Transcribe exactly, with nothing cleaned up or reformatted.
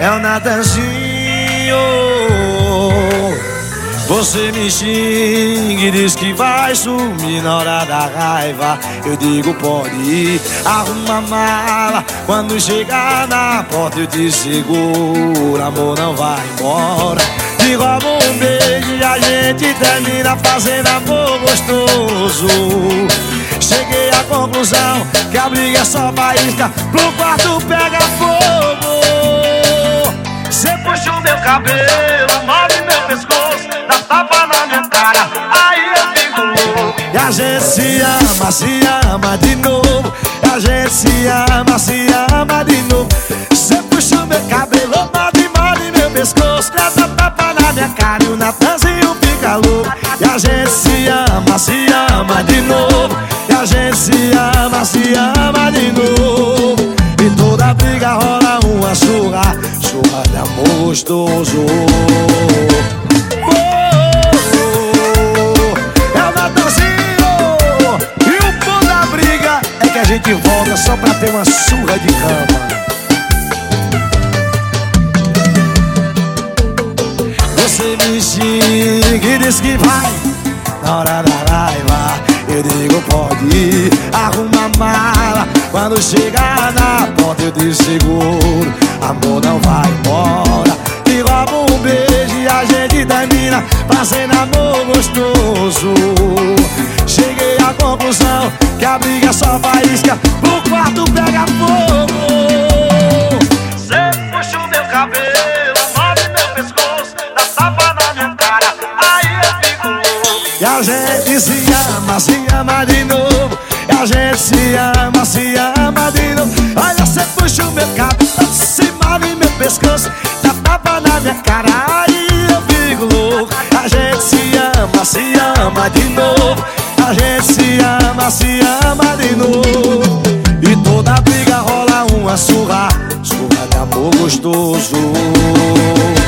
é o Natanzinho. Você me xinga e diz que vai sumir na hora da raiva. Eu digo pode ir, arruma a mala. Quando chegar na porta eu te seguro, amor, não vai embora. Te roubo um beijo e a gente termina fazendo amor gostoso. Cheguei à conclusão que a briga é só faísca, pro quarto pega fogo. Cê puxa o meu cabelo, move meu pescoço, dá tapa na minha cara, aí eu fico louco. E a gente se ama, se ama de novo. E a gente se ama, se ama de novo. Cê puxa o meu cabelo, move, move meu pescoço, dá tapa na minha cara e o Natanzinho fica louco. E a gente se ama, se ama de novo. E a gente se ama, se ama de novo. E toda briga rola uma surra, surra de amor gostoso. Oh, oh, oh, é o Natanzinho. E o bom da briga é que a gente volta só pra ter uma surra de cama. Você me xinga e diz que vai na hora da raiva. Eu digo pode ir, arruma a mala. Quando chegar na porta eu te seguro, amor, não vai embora. Te roubo um beijo e a gente termina fazendo amor gostoso. Cheguei à conclusão que a briga é só faísca, pro quarto pega fogo. Cê puxa o meu cabelo, move meu pescoço, dá tapa na minha cara, aí eu fico louco. E a gente se ama, se ama de novo. E a gente se ama, se ama de novo. Olha, cê puxa o meu cabelo, se move meu pescoço, dá tapa na minha cara, aí eu fico louco. A gente se ama, se ama de novo. A gente se ama, se ama de novo. E toda briga rola uma surra, surra de amor gostoso.